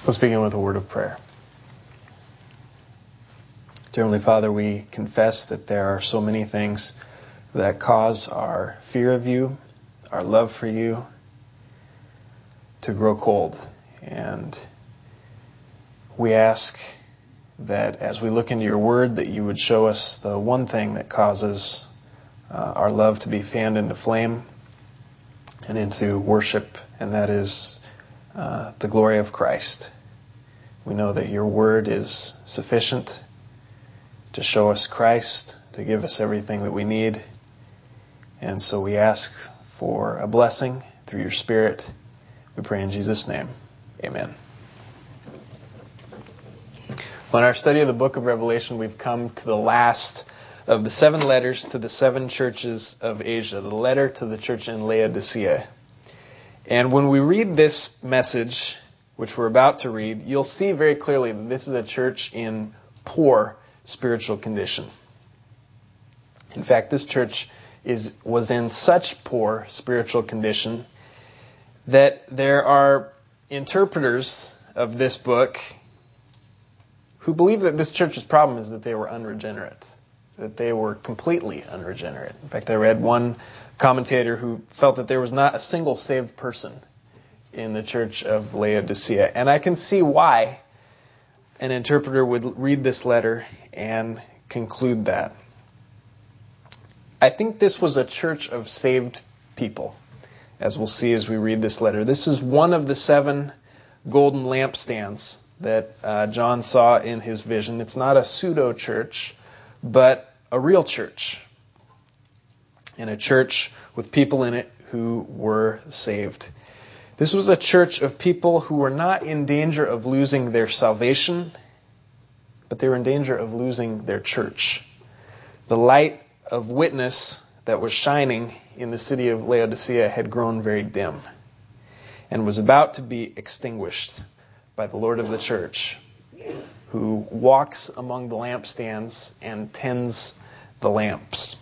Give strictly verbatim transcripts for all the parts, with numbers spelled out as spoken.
Let's begin with a word of prayer. Dear Heavenly Father, we confess that there are so many things that cause our fear of you, our love for you, to grow cold. And we ask that as we look into your word, that you would show us the one thing that causes uh, our love to be fanned into flame and into worship, and that is uh, the glory of Christ. We know that your word is sufficient to show us Christ, to give us everything that we need. And so we ask for a blessing through your Spirit. We pray in Jesus' name. Amen. Well, in our study of the book of Revelation, we've come to the last of the seven letters to the seven churches of Asia, the letter to the church in Laodicea. And when we read this message, which we're about to read, you'll see very clearly that this is a church in poor spiritual condition. In fact, this church is was in such poor spiritual condition that there are interpreters of this book who believe that this church's problem is that they were unregenerate, that they were completely unregenerate. In fact, I read one commentator who felt that there was not a single saved person in the church of Laodicea. And I can see why an interpreter would read this letter and conclude that. I think this was a church of saved people, as we'll see as we read this letter. This is one of the seven golden lampstands that uh, John saw in his vision. It's not a pseudo-church, but a real church. And a church with people in it who were saved. This was a church of people who were not in danger of losing their salvation, but they were in danger of losing their church. The light of witness that was shining in the city of Laodicea had grown very dim and was about to be extinguished by the Lord of the church, who walks among the lampstands and tends the lamps.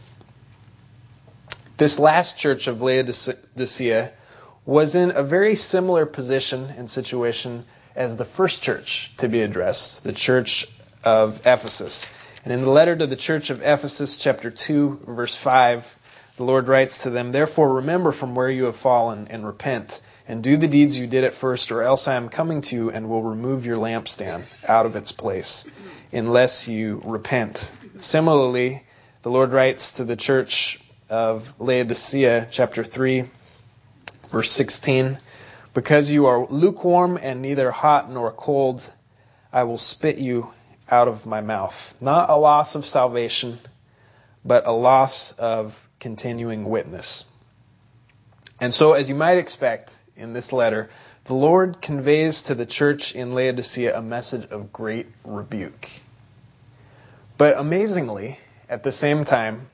This last church of Laodicea was in a very similar position and situation as the first church to be addressed, the church of Ephesus. And in the letter to the church of Ephesus, chapter two, verse five, the Lord writes to them, "Therefore remember from where you have fallen and repent, and do the deeds you did at first, or else I am coming to you and will remove your lampstand out of its place, unless you repent." Similarly, the Lord writes to the church of Laodicea, chapter three, verse sixteen, "Because you are lukewarm and neither hot nor cold, I will spit you out of my mouth." Not a loss of salvation, but a loss of continuing witness. And so, as you might expect in this letter, the Lord conveys to the church in Laodicea a message of great rebuke. But amazingly, at the same time,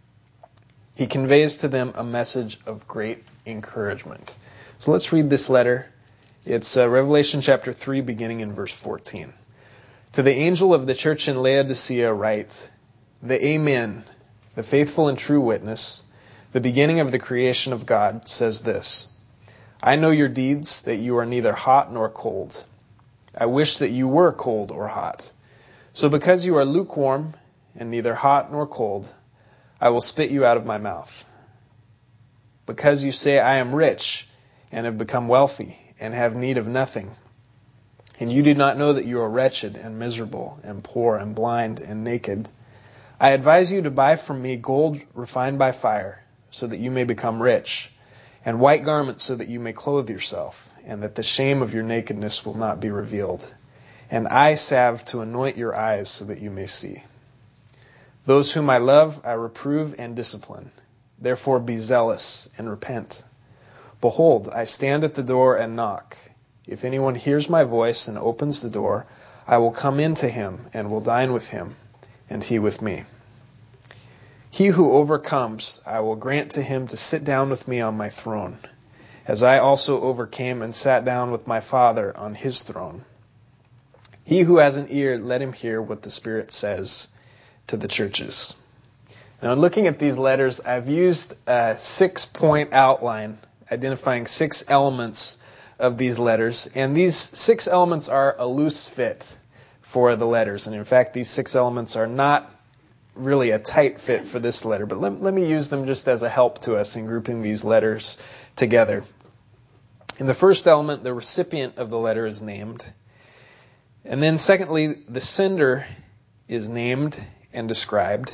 He conveys to them a message of great encouragement. So let's read this letter. It's uh, Revelation chapter three, beginning in verse fourteen. "To the angel of the church in Laodicea write, the Amen, the faithful and true witness, the beginning of the creation of God, says this, I know your deeds, that you are neither hot nor cold. I wish that you were cold or hot. So because you are lukewarm and neither hot nor cold, I will spit you out of my mouth. Because you say, I am rich and have become wealthy and have need of nothing, and you do not know that you are wretched and miserable and poor and blind and naked, I advise you to buy from me gold refined by fire, so that you may become rich, and white garments so that you may clothe yourself, and that the shame of your nakedness will not be revealed, and eye salve to anoint your eyes so that you may see. Those whom I love, I reprove and discipline. Therefore be zealous and repent. Behold, I stand at the door and knock. If anyone hears my voice and opens the door, I will come in to him and will dine with him, and he with me. He who overcomes, I will grant to him to sit down with me on my throne, as I also overcame and sat down with my Father on his throne. He who has an ear, let him hear what the Spirit says to the churches. Now, in looking at these letters, I've used a six-point outline identifying six elements of these letters. And these six elements are a loose fit for the letters. And in fact, these six elements are not really a tight fit for this letter. But let, let me use them just as a help to us in grouping these letters together. In the first element, the recipient of the letter is named. And then secondly, the sender is named and described.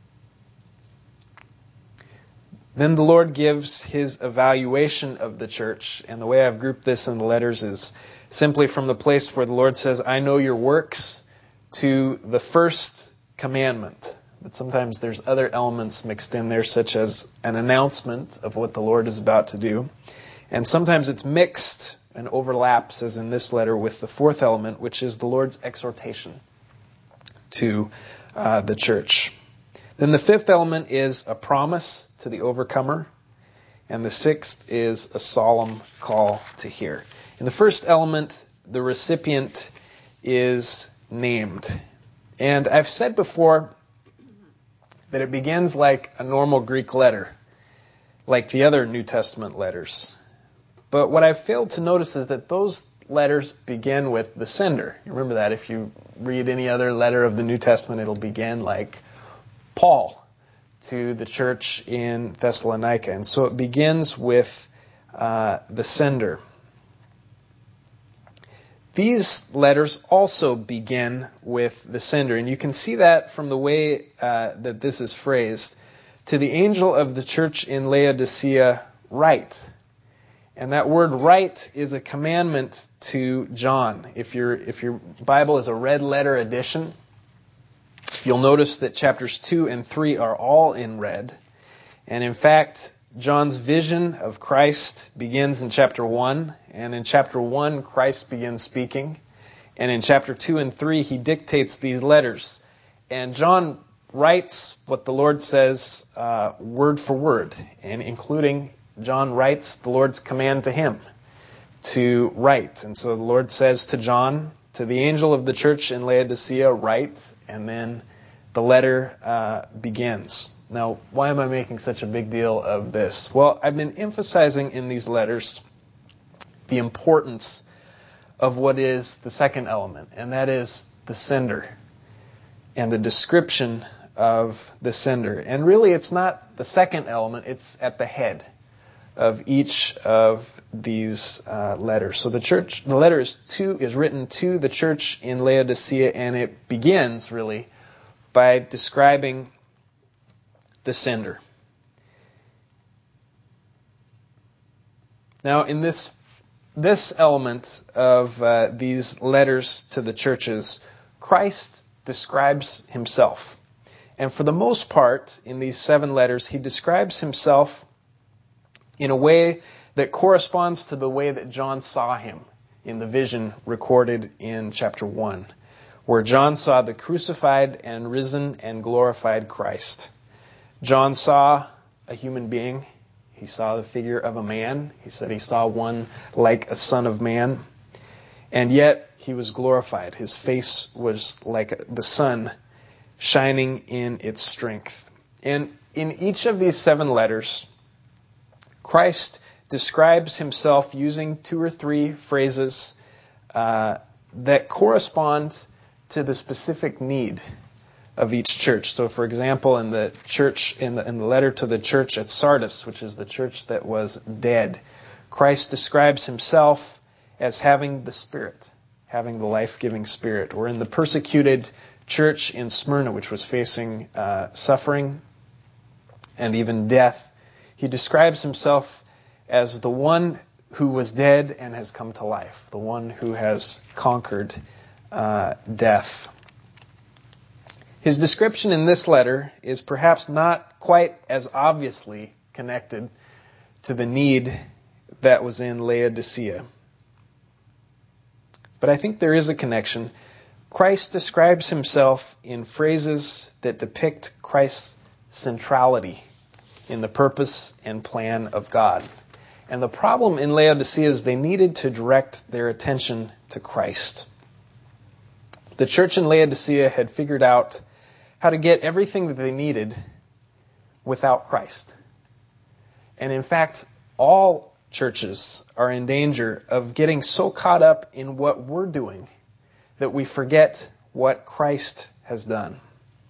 Then the Lord gives his evaluation of the church. And the way I've grouped this in the letters is simply from the place where the Lord says, I know your works, to the first commandment. But sometimes there's other elements mixed in there, such as an announcement of what the Lord is about to do. And sometimes it's mixed and overlaps, as in this letter, with the fourth element, which is the Lord's exhortation to uh, the church. Then the fifth element is a promise to the overcomer. And the sixth is a solemn call to hear. In the first element, the recipient is named. And I've said before that it begins like a normal Greek letter, like the other New Testament letters. But what I've failed to notice is that those letters begin with the sender. You remember that if you read any other letter of the New Testament, it'll begin like Paul to the church in Thessalonica. And so it begins with uh, the sender. These letters also begin with the sender. And you can see that from the way uh, that this is phrased. To the angel of the church in Laodicea, write. And that word write is a commandment to John. If your if your Bible is a red letter edition, you'll notice that chapters two and three are all in red. And in fact, John's vision of Christ begins in chapter one. And in chapter one, Christ begins speaking. And in chapter two and three, he dictates these letters. And John writes what the Lord says uh, word for word, and including John writes the Lord's command to him to write. And so the Lord says to John, to the angel of the church in Laodicea, write, and then the letter uh, begins. Now, why am I making such a big deal of this? Well, I've been emphasizing in these letters the importance of what is the second element, and that is the sender and the description of the sender. And really, it's not the second element, it's at the head of each of these uh, letters. So the church, the letter is to is written to the church in Laodicea, and it begins really by describing the sender. Now, in this this element of uh, these letters to the churches, Christ describes himself, and for the most part, in these seven letters, he describes himself in a way that corresponds to the way that John saw him in the vision recorded in chapter one, where John saw the crucified and risen and glorified Christ. John saw a human being. He saw the figure of a man. He said he saw one like a son of man. And yet he was glorified. His face was like the sun shining in its strength. And in each of these seven letters, Christ describes himself using two or three phrases uh, that correspond to the specific need of each church. So, for example, in the church, in the, in the letter to the church at Sardis, which is the church that was dead, Christ describes himself as having the Spirit, having the life-giving Spirit. Or in the persecuted church in Smyrna, which was facing uh, suffering and even death, he describes himself as the one who was dead and has come to life, the one who has conquered uh, death. His description in this letter is perhaps not quite as obviously connected to the need that was in Laodicea. But I think there is a connection. Christ describes himself in phrases that depict Christ's centrality in the purpose and plan of God. And the problem in Laodicea is they needed to direct their attention to Christ. The church in Laodicea had figured out how to get everything that they needed without Christ. And in fact, all churches are in danger of getting so caught up in what we're doing that we forget what Christ has done.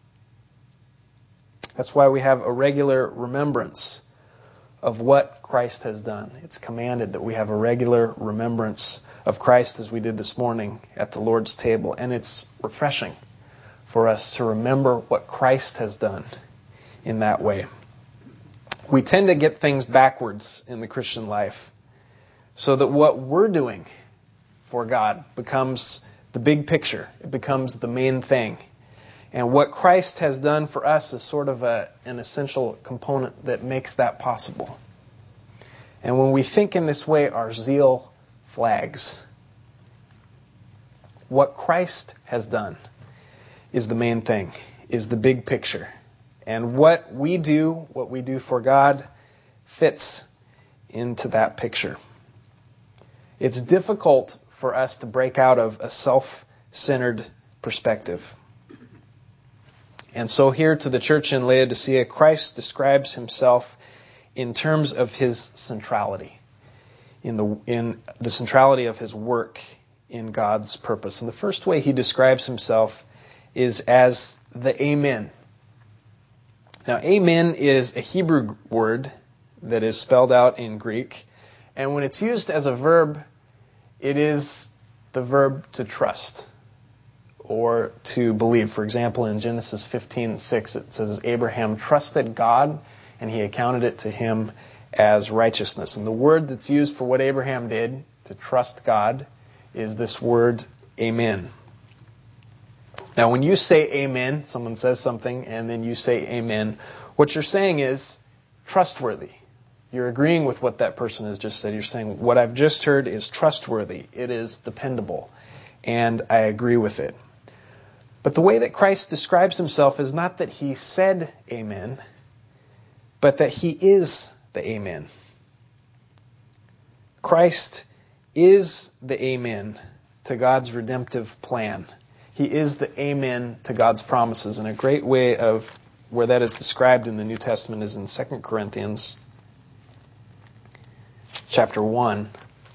That's why we have a regular remembrance of what Christ has done. It's commanded that we have a regular remembrance of Christ as we did this morning at the Lord's table. And it's refreshing for us to remember what Christ has done in that way. We tend to get things backwards in the Christian life so that what we're doing for God becomes the big picture. It becomes the main thing. And what Christ has done for us is sort of a, an essential component that makes that possible. And when we think in this way, our zeal flags. What Christ has done is the main thing, is the big picture. And what we do, what we do for God, fits into that picture. It's difficult for us to break out of a self-centered perspective. And so here to the church in Laodicea, Christ describes himself in terms of his centrality, in the, in the centrality of his work in God's purpose. And the first way he describes himself is as the Amen. Now, Amen is a Hebrew word that is spelled out in Greek. And when it's used as a verb, it is the verb to trust or to believe. For example, in Genesis fifteen six, it says, Abraham trusted God and he accounted it to him as righteousness. And the word that's used for what Abraham did, to trust God, is this word, Amen. Now, when you say amen, someone says something and then you say amen, what you're saying is trustworthy. You're agreeing with what that person has just said. You're saying, what I've just heard is trustworthy. It is dependable. And I agree with it. But the way that Christ describes himself is not that he said amen, but that he is the amen. Christ is the amen to God's redemptive plan. He is the amen to God's promises. And a great way of where that is described in the New Testament is in Second Corinthians chapter one.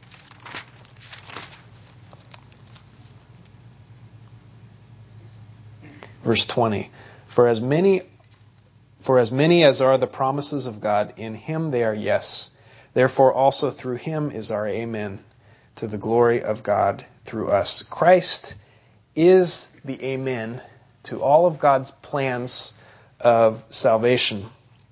Verse twenty. For as many for as many as are the promises of God, in him they are yes. Therefore also through him is our amen, to the glory of God through us. Christ is the amen to all of God's plans of salvation.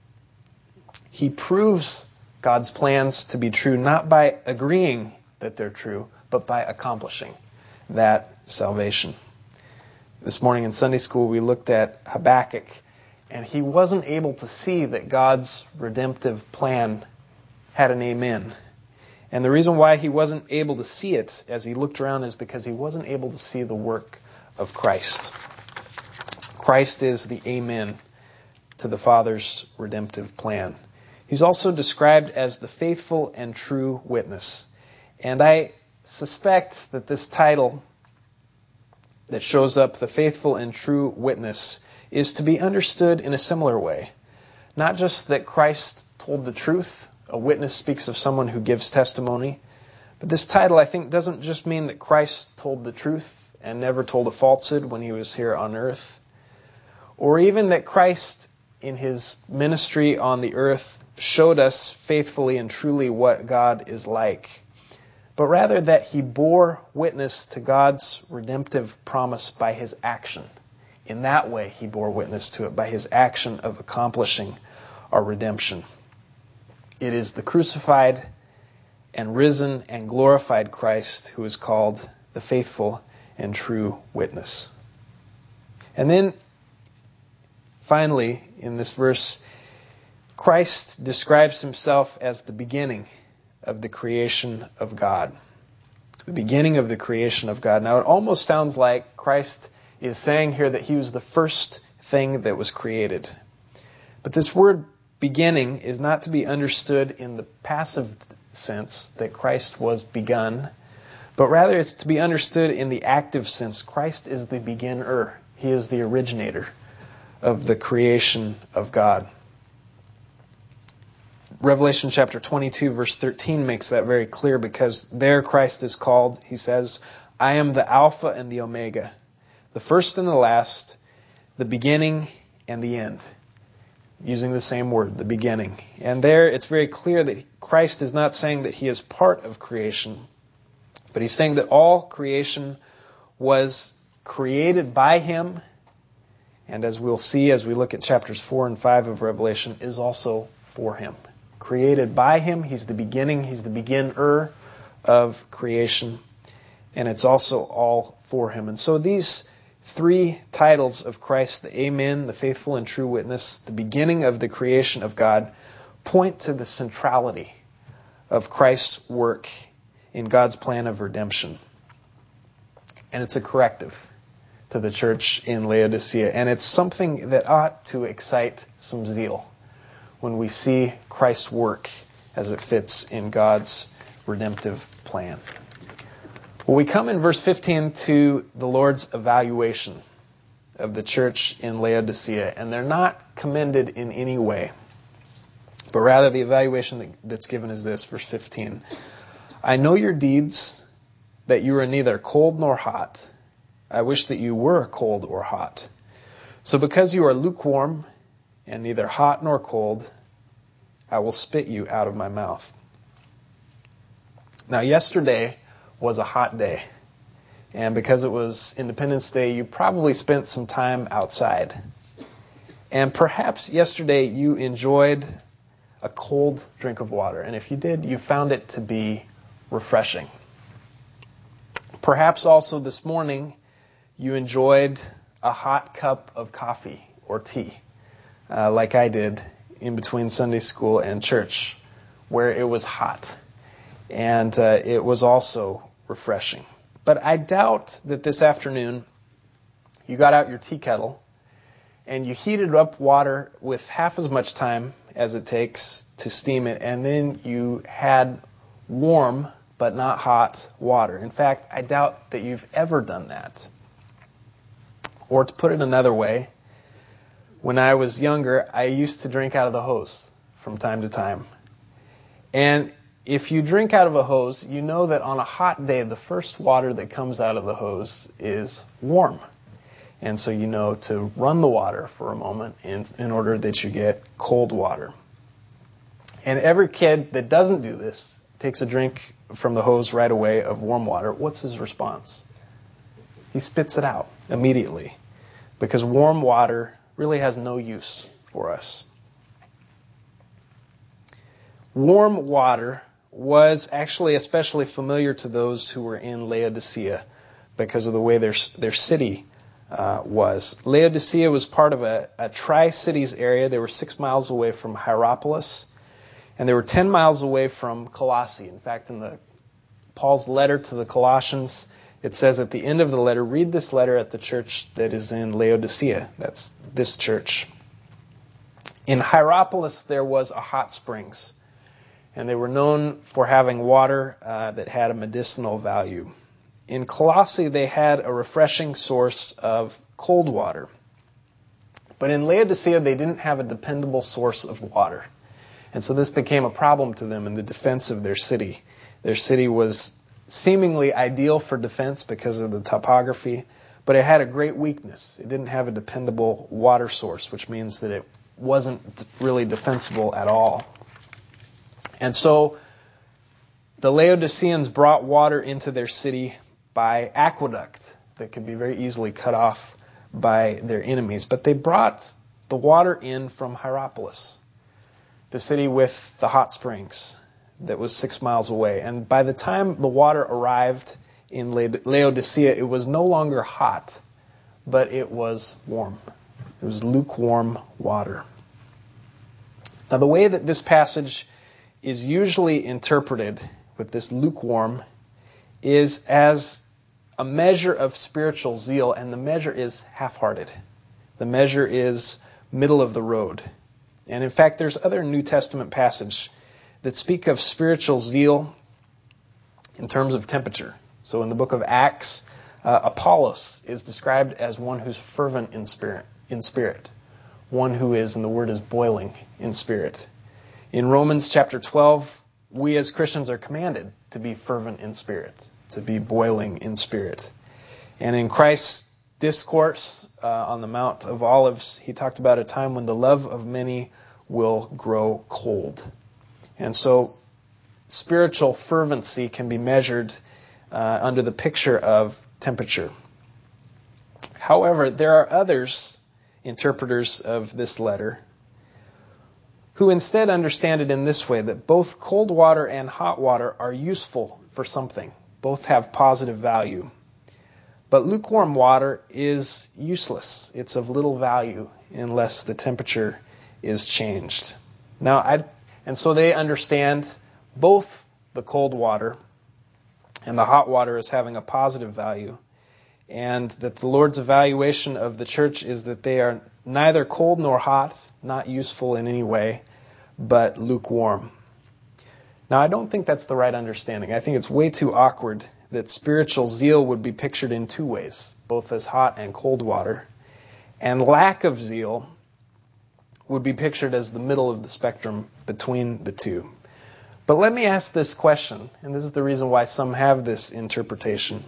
He proves God's plans to be true not by agreeing that they're true, but by accomplishing that salvation. This morning in Sunday school we looked at Habakkuk, and he wasn't able to see that God's redemptive plan had an amen. And the reason why he wasn't able to see it as he looked around is because he wasn't able to see the work of Christ. Christ is the amen to the Father's redemptive plan. He's also described as the faithful and true witness. And I suspect that this title that shows up, the faithful and true witness, is to be understood in a similar way. Not just that Christ told the truth. A witness speaks of someone who gives testimony. But this title, I think, doesn't just mean that Christ told the truth and never told a falsehood when he was here on earth. Or even that Christ, in his ministry on the earth, showed us faithfully and truly what God is like. But rather that he bore witness to God's redemptive promise by his action. In that way, he bore witness to it by his action of accomplishing our redemption. It is the crucified and risen and glorified Christ who is called the faithful and true witness. And then, finally, in this verse, Christ describes himself as the beginning of the creation of God. The beginning of the creation of God. Now, it almost sounds like Christ is saying here that he was the first thing that was created. But this word beginning is not to be understood in the passive sense that Christ was begun, but rather it's to be understood in the active sense. Christ is the beginner. He is the originator of the creation of God. Revelation chapter twenty-two, verse thirteen makes that very clear, because there Christ is called, he says, I am the Alpha and the Omega, the first and the last, the beginning and the end. Using the same word, the beginning. And there it's very clear that Christ is not saying that he is part of creation, but he's saying that all creation was created by him, and as we'll see as we look at chapters four and five of Revelation, is also for him. Created by him, he's the beginning, he's the beginner of creation, and it's also all for him. And so these three titles of Christ, the Amen, the faithful and true witness, the beginning of the creation of God, point to the centrality of Christ's work in God's plan of redemption. And it's a corrective to the church in Laodicea. And it's something that ought to excite some zeal when we see Christ's work as it fits in God's redemptive plan. Well, we come in verse fifteen to the Lord's evaluation of the church in Laodicea, and they're not commended in any way, but rather the evaluation that's given is this, verse fifteen. I know your deeds, that you are neither cold nor hot. I wish that you were cold or hot. So because you are lukewarm and neither hot nor cold, I will spit you out of my mouth. Now, yesterday was a hot day, and because it was Independence Day, you probably spent some time outside. And perhaps yesterday you enjoyed a cold drink of water, and if you did, you found it to be refreshing. Perhaps also this morning you enjoyed a hot cup of coffee or tea, uh, like I did in between Sunday school and church, where it was hot, and uh, it was also refreshing. But I doubt that this afternoon you got out your tea kettle and you heated up water with half as much time as it takes to steam it, and then you had warm but not hot water. In fact, I doubt that you've ever done that. Or to put it another way, when I was younger, I used to drink out of the hose from time to time. And if you drink out of a hose, you know that on a hot day, the first water that comes out of the hose is warm. And so you know to run the water for a moment in, in order that you get cold water. And every kid that doesn't do this takes a drink from the hose right away of warm water. What's his response? He spits it out immediately, because warm water really has no use for us. Warm water was actually especially familiar to those who were in Laodicea because of the way their their city uh, was. Laodicea was part of a, a tri-cities area. They were six miles away from Hierapolis, and they were ten miles away from Colossae. In fact, in the Paul's letter to the Colossians, it says at the end of the letter, read this letter at the church that is in Laodicea. That's this church. In Hierapolis, there was a hot springs, and they were known for having water uh, that had a medicinal value. In Colossae, they had a refreshing source of cold water. But in Laodicea, they didn't have a dependable source of water. And so this became a problem to them in the defense of their city. Their city was seemingly ideal for defense because of the topography, but it had a great weakness. It didn't have a dependable water source, which means that it wasn't really defensible at all. And so the Laodiceans brought water into their city by aqueduct that could be very easily cut off by their enemies. But they brought the water in from Hierapolis, the city with the hot springs that was six miles away. And by the time the water arrived in Laodicea, it was no longer hot, but it was warm. It was lukewarm water. Now, the way that this passage is usually interpreted with this lukewarm is as a measure of spiritual zeal, and the measure is half-hearted. The measure is middle of the road. And in fact, there's other New Testament passages that speak of spiritual zeal in terms of temperature. So in the book of Acts, uh, Apollos is described as one who's fervent in spirit, in spirit, one who is, and the word is boiling in spirit. In Romans chapter twelve, we as Christians are commanded to be fervent in spirit, to be boiling in spirit. And in Christ's discourse uh, on the Mount of Olives, he talked about a time when the love of many will grow cold. And so spiritual fervency can be measured uh, under the picture of temperature. However, there are others, interpreters of this letter, who instead understand it in this way, that both cold water and hot water are useful for something. Both have positive value. But lukewarm water is useless. It's of little value unless the temperature is changed. Now, I, and so they understand both the cold water and the hot water as having a positive value, and that the Lord's evaluation of the church is that they are neither cold nor hot, not useful in any way, but lukewarm. Now, I don't think that's the right understanding. I think it's way too awkward that spiritual zeal would be pictured in two ways, both as hot and cold water, and lack of zeal would be pictured as the middle of the spectrum between the two. But let me ask this question, and this is the reason why some have this interpretation.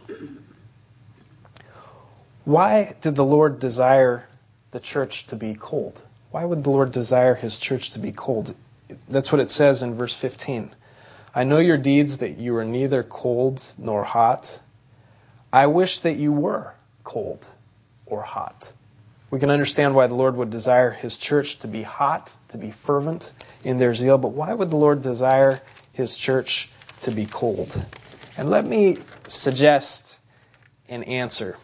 Why did the Lord desire the church to be cold? Why would the Lord desire his church to be cold? That's what it says in verse fifteen. I know your deeds, that you are neither cold nor hot. I wish that you were cold or hot. We can understand why the Lord would desire his church to be hot, to be fervent in their zeal, but why would the Lord desire his church to be cold? And let me suggest an answer.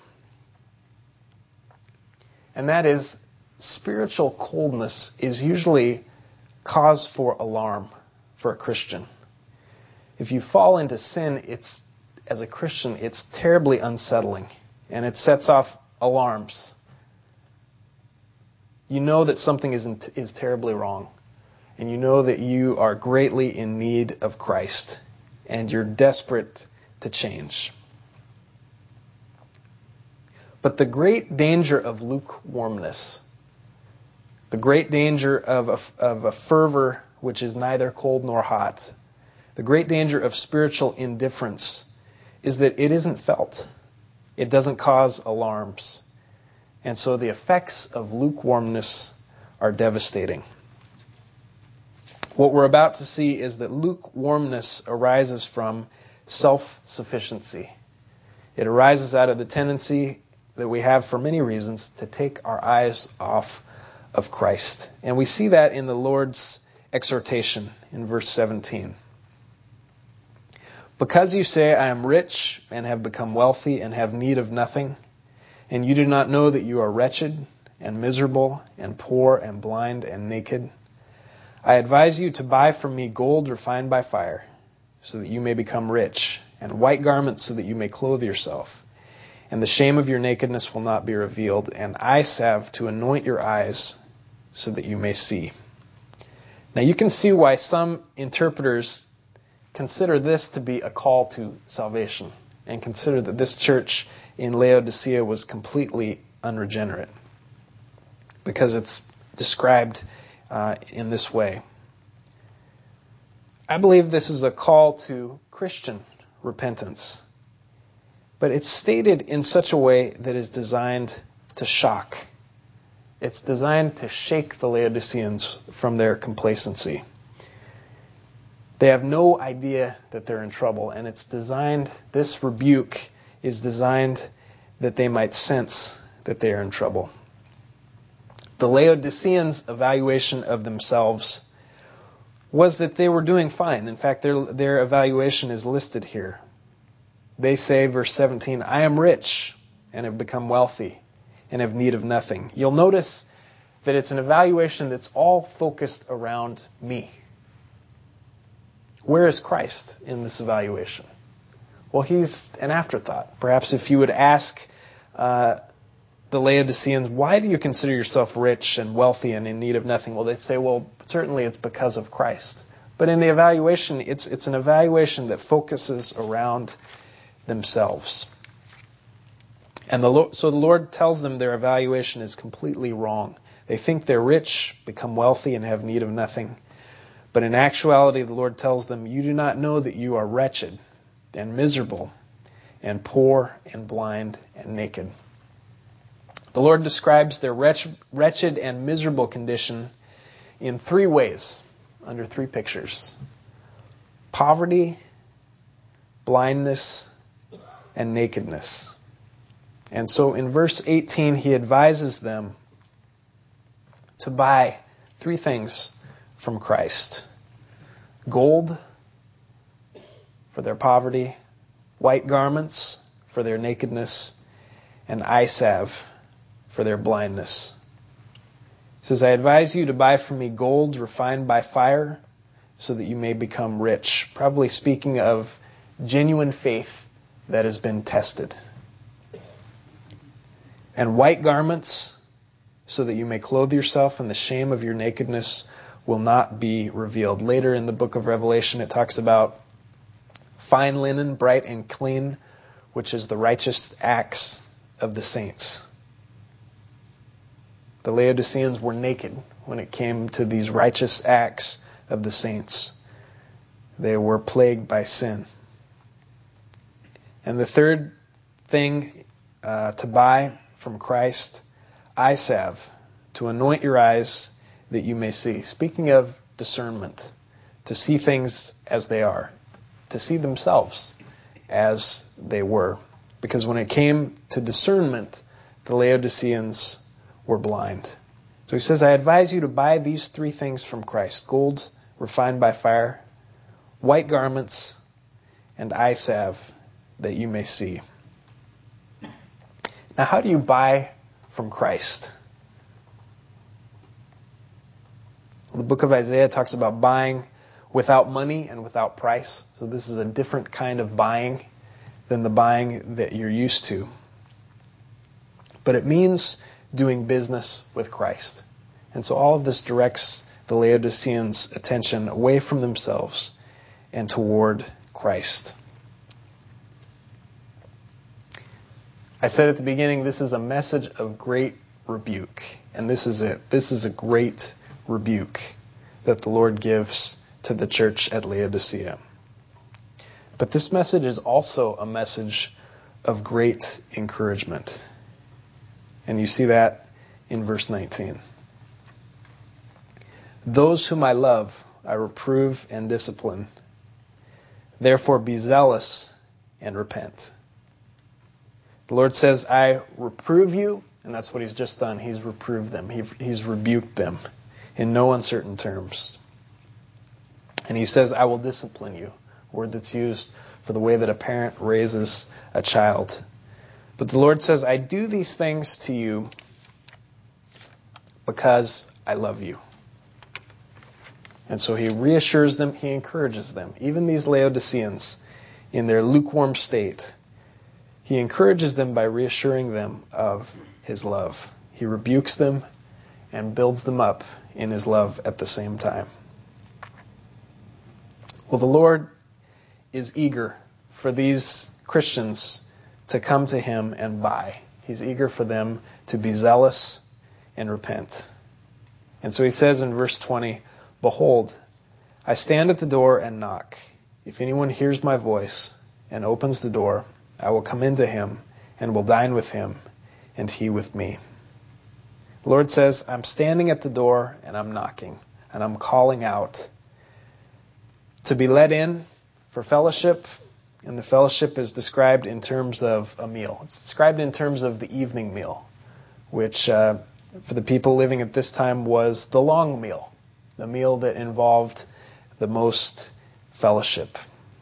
And that is, spiritual coldness is usually cause for alarm for a Christian. If you fall into sin, it's, as a Christian, it's terribly unsettling, and it sets off alarms. You know that something is, is terribly wrong, and you know that you are greatly in need of Christ, and you're desperate to change. But the great danger of lukewarmness, the great danger of a, of a fervor which is neither cold nor hot, the great danger of spiritual indifference is that it isn't felt. It doesn't cause alarms. And so the effects of lukewarmness are devastating. What we're about to see is that lukewarmness arises from self-sufficiency. It arises out of the tendency that we have for many reasons to take our eyes off of Christ. And we see that in the Lord's exhortation in verse seventeen. Because you say, I am rich and have become wealthy and have need of nothing, and you do not know that you are wretched and miserable and poor and blind and naked, I advise you to buy from me gold refined by fire, so that you may become rich, and white garments so that you may clothe yourself, and the shame of your nakedness will not be revealed, and eye salve to anoint your eyes so that you may see. Now you can see why some interpreters consider this to be a call to salvation, and consider that this church in Laodicea was completely unregenerate, because it's described uh, in this way. I believe this is a call to Christian repentance, but it's stated in such a way that is designed to shock. It's designed to shake the Laodiceans from their complacency. They have no idea that they're in trouble, and it's designed, this rebuke is designed that they might sense that they are in trouble. The Laodiceans' evaluation of themselves was that they were doing fine. In fact, their, their evaluation is listed here. They say, verse seventeen, I am rich and have become wealthy and have need of nothing. You'll notice that it's an evaluation that's all focused around me. Where is Christ in this evaluation? Well, he's an afterthought. Perhaps if you would ask uh, the Laodiceans, why do you consider yourself rich and wealthy and in need of nothing? Well, they'd say, well, certainly it's because of Christ. But in the evaluation, it's it's an evaluation that focuses around themselves. And the Lord, so the Lord tells them their evaluation is completely wrong. They think they're rich, become wealthy, and have need of nothing. But in actuality, the Lord tells them, you do not know that you are wretched and miserable and poor and blind and naked. The Lord describes their wretched and miserable condition in three ways, under three pictures: poverty, blindness, and nakedness. And so in verse eighteen, he advises them to buy three things from Christ: gold for their poverty, white garments for their nakedness, and eye salve for their blindness. He says, I advise you to buy from me gold refined by fire so that you may become rich. Probably speaking of genuine faith that has been tested. And white garments so that you may clothe yourself and the shame of your nakedness will not be revealed. Later in the book of Revelation, it talks about fine linen, bright and clean, which is the righteous acts of the saints. The Laodiceans were naked when it came to these righteous acts of the saints. They were plagued by sin. And the third thing uh, to buy from Christ, eye salve, to anoint your eyes that you may see. Speaking of discernment, to see things as they are, to see themselves as they were. Because when it came to discernment, the Laodiceans were blind. So he says, I advise you to buy these three things from Christ: gold refined by fire, white garments, and eye salve that you may see. Now, how do you buy from Christ? The book of Isaiah talks about buying without money and without price. So this is a different kind of buying than the buying that you're used to. But it means doing business with Christ. And so all of this directs the Laodiceans' attention away from themselves and toward Christ. I said at the beginning, this is a message of great rebuke. And this is it. This is a great rebuke that the Lord gives to the church at Laodicea. But this message is also a message of great encouragement. And you see that in verse nineteen. Those whom I love, I reprove and discipline. Therefore be zealous and repent. The Lord says, I reprove you, and that's what he's just done. He's reproved them. He, he's rebuked them in no uncertain terms. And he says, I will discipline you, a word that's used for the way that a parent raises a child. But the Lord says, I do these things to you because I love you. And so he reassures them, he encourages them, even these Laodiceans in their lukewarm state. He encourages them by reassuring them of his love. He rebukes them and builds them up in his love at the same time. Well, the Lord is eager for these Christians to come to him and buy. He's eager for them to be zealous and repent. And so he says in verse twenty, Behold, I stand at the door and knock. If anyone hears my voice and opens the door, I will come into him and will dine with him and he with me. The Lord says, I'm standing at the door and I'm knocking and I'm calling out to be let in for fellowship. And the fellowship is described in terms of a meal. It's described in terms of the evening meal, which uh, for the people living at this time was the long meal, the meal that involved the most fellowship.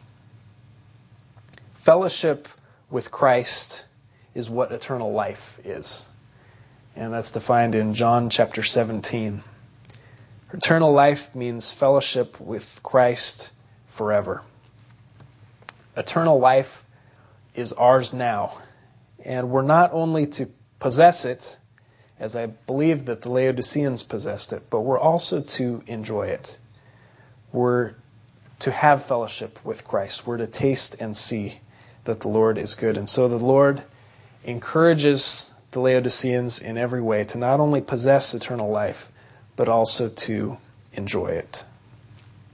Fellowship with Christ is what eternal life is. And that's defined in John chapter seventeen. Eternal life means fellowship with Christ forever. Eternal life is ours now. And we're not only to possess it, as I believe that the Laodiceans possessed it, but we're also to enjoy it. We're to have fellowship with Christ. We're to taste and see that the Lord is good. And so the Lord encourages the Laodiceans in every way to not only possess eternal life, but also to enjoy it.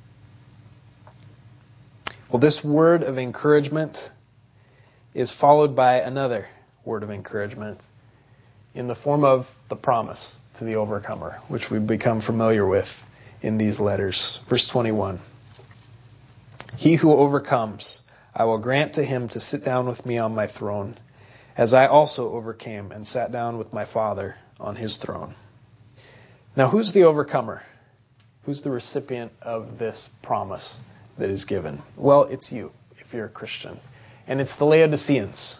Well, this word of encouragement is followed by another word of encouragement in the form of the promise to the overcomer, which we've become familiar with in these letters. Verse twenty-one. He who overcomes, I will grant to him to sit down with me on my throne, as I also overcame and sat down with my Father on his throne. Now, who's the overcomer? Who's the recipient of this promise that is given? Well, it's you, if you're a Christian. And it's the Laodiceans.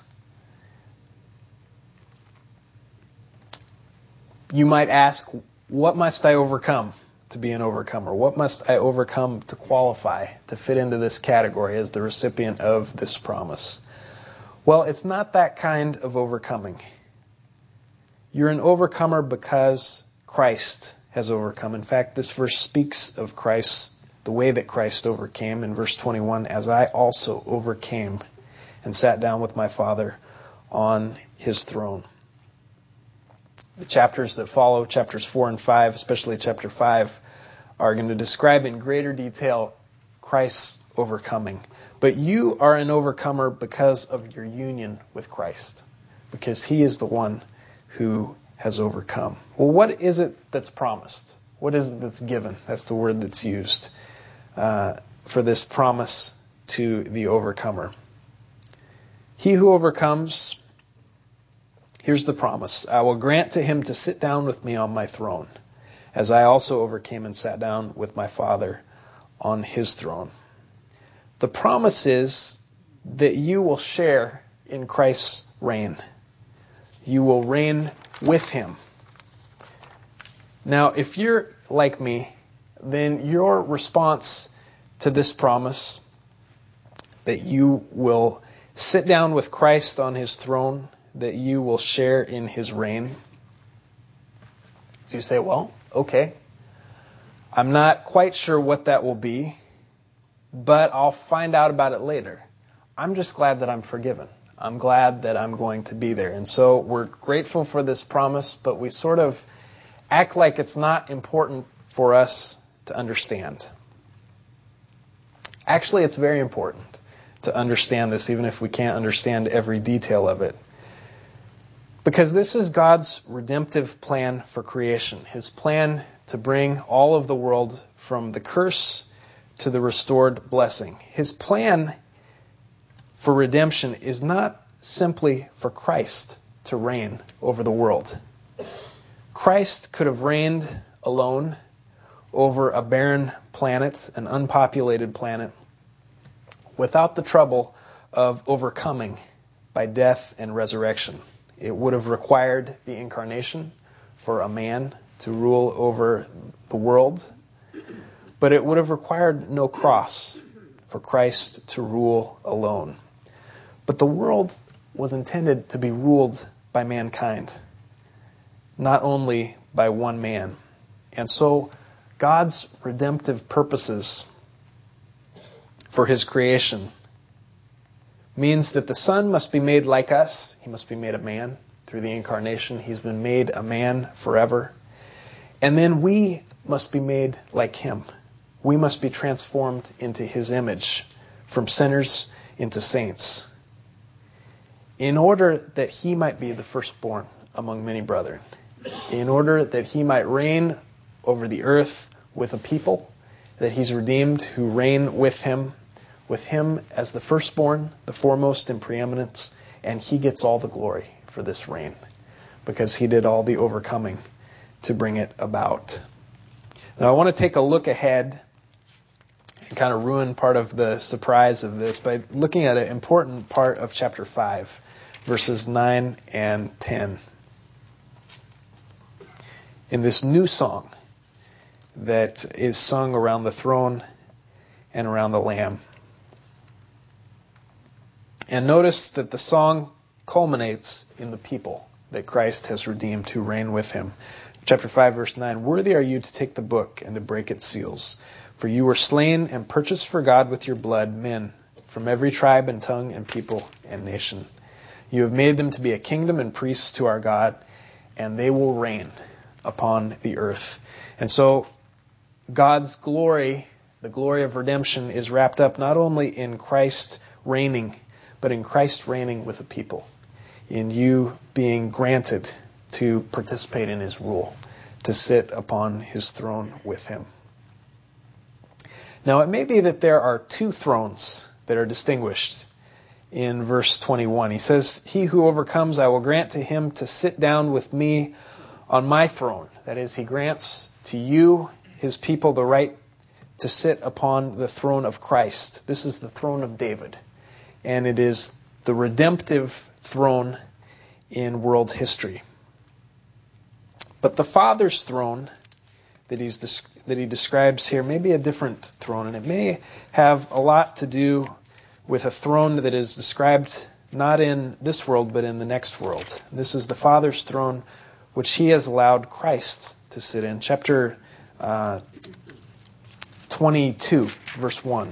You might ask, what must I overcome to be an overcomer? What must I overcome to qualify to fit into this category as the recipient of this promise? Well, it's not that kind of overcoming. You're an overcomer because Christ has overcome. In fact, this verse speaks of Christ, the way that Christ overcame in verse twenty-one, as I also overcame and sat down with my Father on his throne. The chapters that follow, chapters four and five, especially chapter five, are going to describe in greater detail Christ's overcoming. But you are an overcomer because of your union with Christ, because he is the one who has overcome. Well, what is it that's promised? What is it that's given? That's the word that's used uh, for this promise to the overcomer. He who overcomes, here's the promise. I will grant to him to sit down with me on my throne, as I also overcame and sat down with my Father on his throne. The promise is that you will share in Christ's reign. You will reign with him. Now, if you're like me, then your response to this promise that you will sit down with Christ on his throne, that you will share in his reign. So you say, well, okay, I'm not quite sure what that will be, but I'll find out about it later. I'm just glad that I'm forgiven. I'm glad that I'm going to be there. And so we're grateful for this promise, but we sort of act like it's not important for us to understand. Actually, it's very important to understand this, even if we can't understand every detail of it. Because this is God's redemptive plan for creation. His plan to bring all of the world from the curse to the restored blessing. His plan for redemption is not simply for Christ to reign over the world. Christ could have reigned alone over a barren planet, an unpopulated planet, without the trouble of overcoming by death and resurrection. It would have required the incarnation for a man to rule over the world, but it would have required no cross for Christ to rule alone. But the world was intended to be ruled by mankind, not only by one man. And so God's redemptive purposes for his creation means that the Son must be made like us. He must be made a man through the incarnation. He's been made a man forever. And then we must be made like him. We must be transformed into his image, from sinners into saints, in order that he might be the firstborn among many brethren, in order that he might reign over the earth with a people that he's redeemed, who reign with him, with him as the firstborn, the foremost in preeminence, and he gets all the glory for this reign, because he did all the overcoming to bring it about. Now I want to take a look ahead and kind of ruin part of the surprise of this by looking at an important part of chapter five, verses nine and ten. In this new song that is sung around the throne and around the Lamb. And notice that the song culminates in the people that Christ has redeemed who reign with him. Chapter five, verse nine, "Worthy are you to take the book and to break its seals. For you were slain and purchased for God with your blood men from every tribe and tongue and people and nation. You have made them to be a kingdom and priests to our God, and they will reign upon the earth." And so God's glory the glory of redemption is wrapped up not only in Christ reigning, but in Christ reigning with a people, in you being granted to participate in his rule, to sit upon his throne with him. Now, it may be that there are two thrones that are distinguished in verse twenty-one. He says, "He who overcomes, I will grant to him to sit down with me on my throne." That is, he grants to you, his people, the right to sit upon the throne of Christ. This is the throne of David, and it is the redemptive throne in world history. But the Father's throne that he's that he describes here may be a different throne, and it may have a lot to do with a throne that is described not in this world, but in the next world. This is the Father's throne, which he has allowed Christ to sit in. Chapter uh, twenty-two, verse one.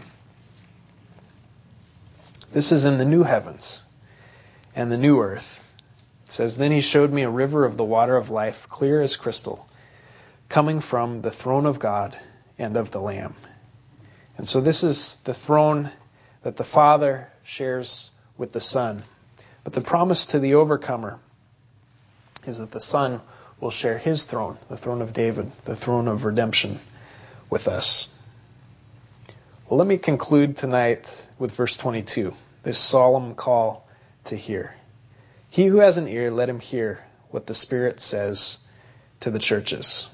This is in the new heavens and the new earth. It says, "Then he showed me a river of the water of life, clear as crystal, coming from the throne of God and of the Lamb." And so this is the throne that the Father shares with the Son. But the promise to the overcomer is that the Son will share his throne, the throne of David, the throne of redemption, with us. Well, let me conclude tonight with verse twenty-two, this solemn call to hear. "He who has an ear, let him hear what the Spirit says to the churches."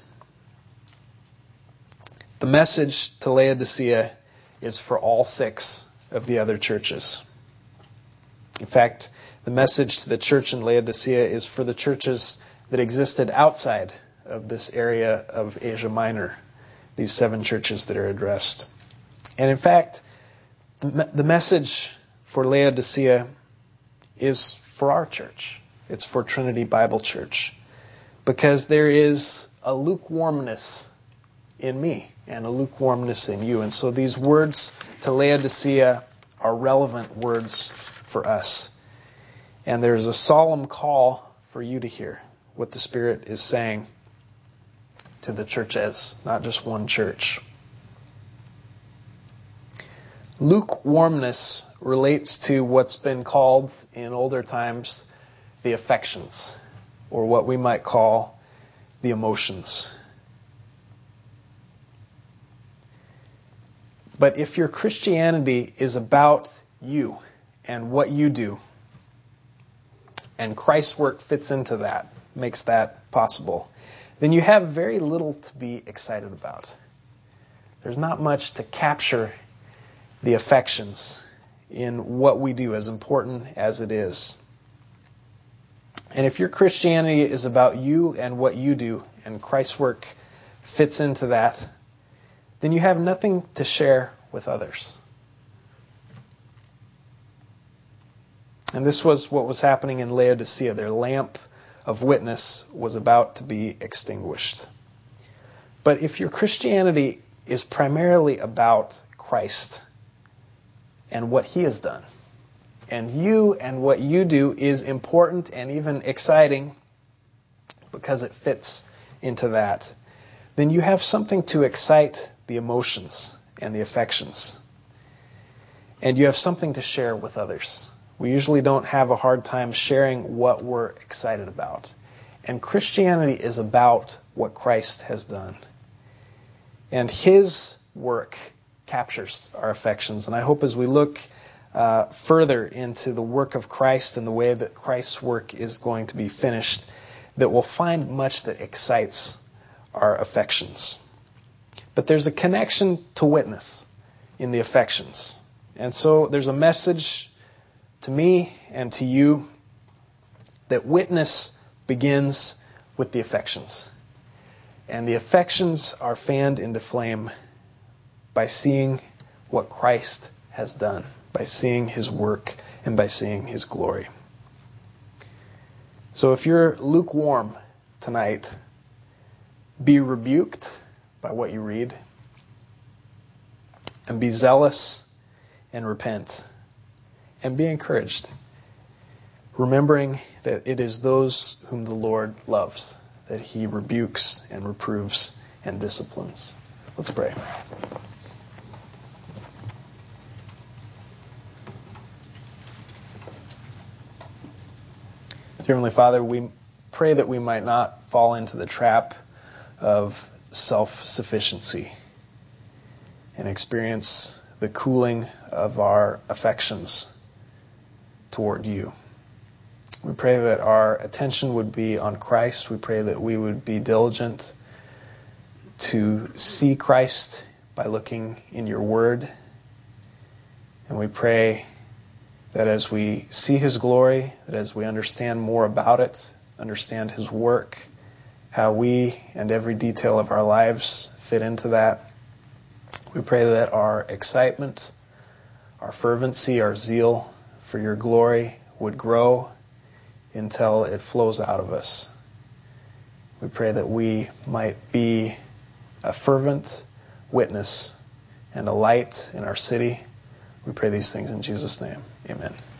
The message to Laodicea is for all six of the other churches. In fact, the message to the church in Laodicea is for the churches that existed outside of this area of Asia Minor, these seven churches that are addressed. And in fact, the message for Laodicea is for our church. It's for Trinity Bible Church, because there is a lukewarmness in me and a lukewarmness in you. And so these words to Laodicea are relevant words for us. And there's a solemn call for you to hear what the Spirit is saying to the churches, not just one church. Lukewarmness relates to what's been called in older times the affections, or what we might call the emotions. But if your Christianity is about you and what you do, and Christ's work fits into that, makes that possible, then you have very little to be excited about. There's not much to capture the affections in what we do, as important as it is. And if your Christianity is about you and what you do, and Christ's work fits into that, then you have nothing to share with others. And this was what was happening in Laodicea. Their lamp of witness was about to be extinguished. But if your Christianity is primarily about Christ and what he has done, and you and what you do is important and even exciting because it fits into that, then you have something to excite the emotions and the affections. And you have something to share with others. We usually don't have a hard time sharing what we're excited about. And Christianity is about what Christ has done. And his work captures our affections. And I hope as we look uh, further into the work of Christ and the way that Christ's work is going to be finished, that we'll find much that excites our affections. But there's a connection to witness in the affections. And so there's a message to me and to you that witness begins with the affections. And the affections are fanned into flame by seeing what Christ has done, by seeing his work and by seeing his glory. So if you're lukewarm tonight, be rebuked by what you read, and be zealous and repent, and be encouraged, remembering that it is those whom the Lord loves that he rebukes and reproves and disciplines. Let's pray. Heavenly Father, we pray that we might not fall into the trap of self-sufficiency and experience the cooling of our affections toward you. We pray that our attention would be on Christ. We pray that we would be diligent to see Christ by looking in your word. And we pray that as we see his glory, that as we understand more about it, understand his work, how we and every detail of our lives fit into that, we pray that our excitement, our fervency, our zeal for your glory would grow until it flows out of us. We pray that we might be a fervent witness and a light in our city. We pray these things in Jesus' name. Amen.